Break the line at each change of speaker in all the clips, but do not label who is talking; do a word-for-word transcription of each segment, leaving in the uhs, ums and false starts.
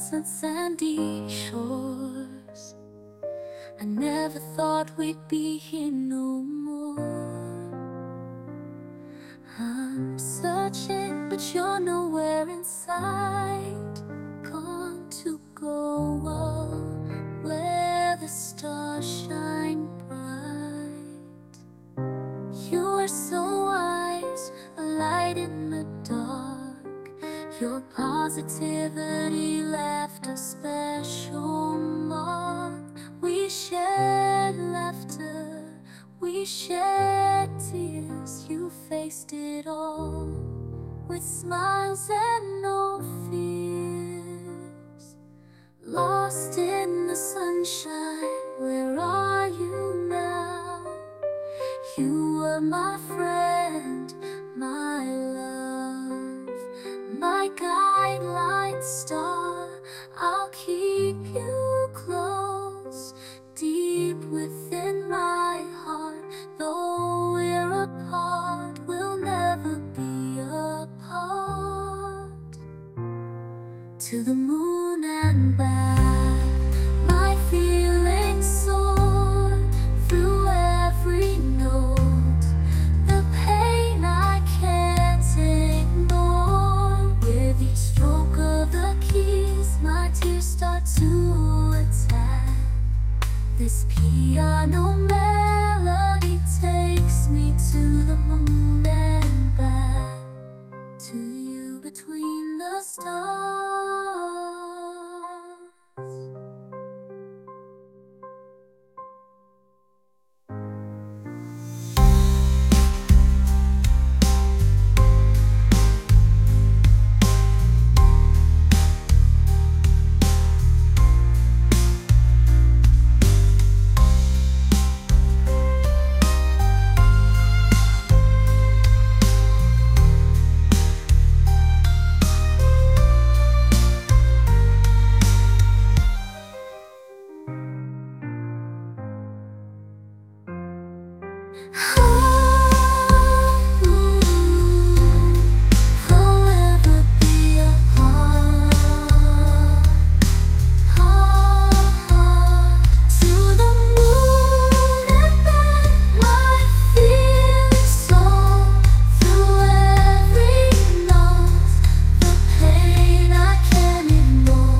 nights and sandy shores. I never thought we'd be here no more. I'm searching, but you're nowhere in sight. Gone to go where the stars shine bright. You are so wise, a light in the dark. Your positivity left a special mark. We shared laughter, we shared tears. You faced it all with smiles and no fears. Lost in the sunshine, where are you now? You were my friend, my love, my guide, star. I'll keep you close, deep within my heart. Though we're apart, we'll never be apart. To the moon and back, my feelings soar through every note. The pain I can't ignore. With each stroke of the keys, my tears start to attack. This piano melody takes me to the moon and back, to you between the stars.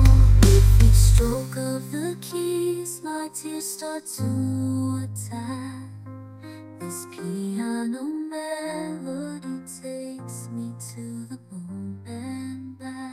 Tears start to attack.